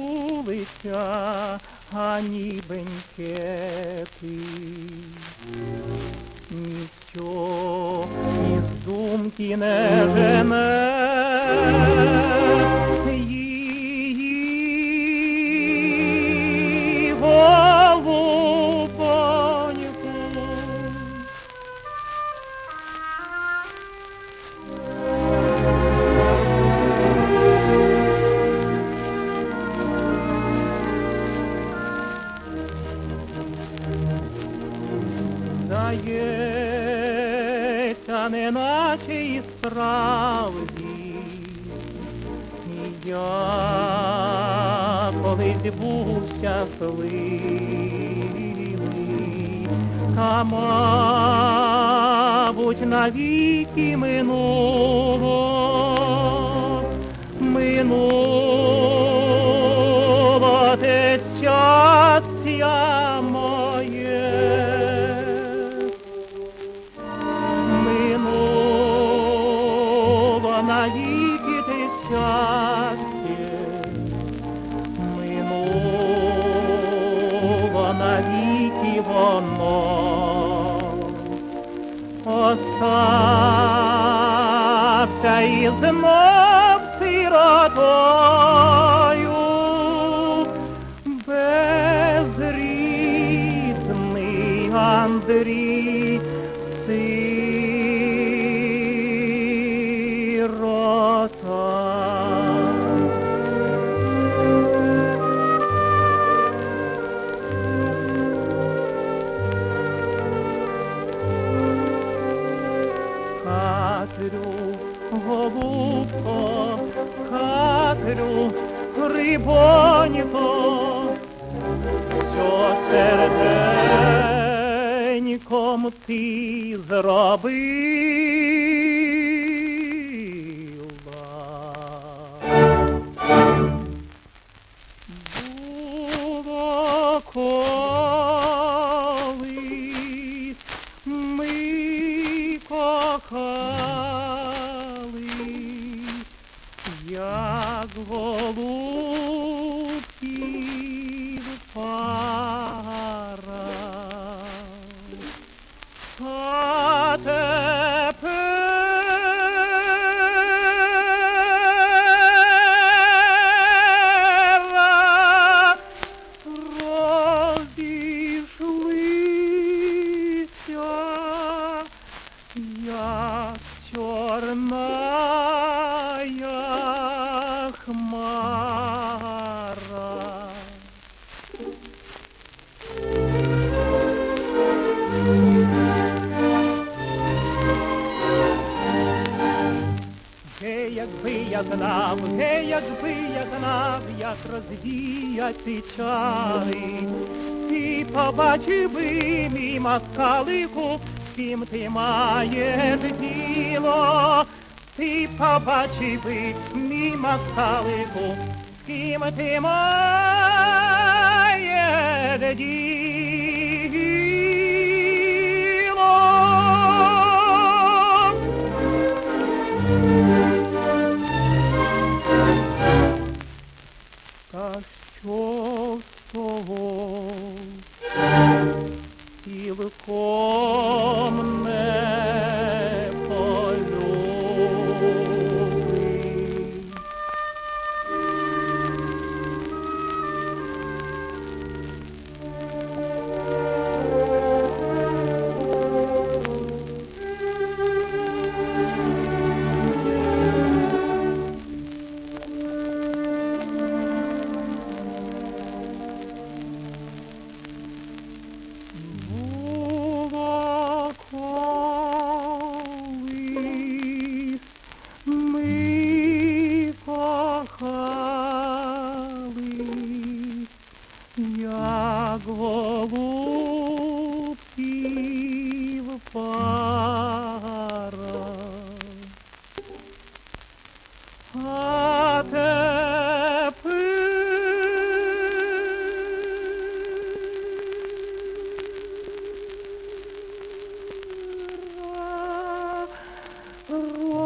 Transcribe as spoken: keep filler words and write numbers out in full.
вулиця, а нібеньке ти. Ніщо із думки не жене її голубоньку. Здається, неначе і справді, і я колись був щасливий, та, мабуть, навіки минуло, минуло те щастя моє. Навіки те щастя, минуло навіки воно, остався і знов сиротою, безрідний Андрій, Катрю, голубко, Катрю, рибонько, що серденьком ти зробила. Було колись ми кохались, як голубків пара, а тепер розійшлися, як чорная хмара. Гей, якби я знав, гей, якби я знав, як розвіяти чари, ти побачив би, мій москалику, з ким ти маєш діло. Ти побачив би, мій москалику, з ким ти маєш діло. Та що з того? Цілком не полюбив. Як голубків пара, а тепер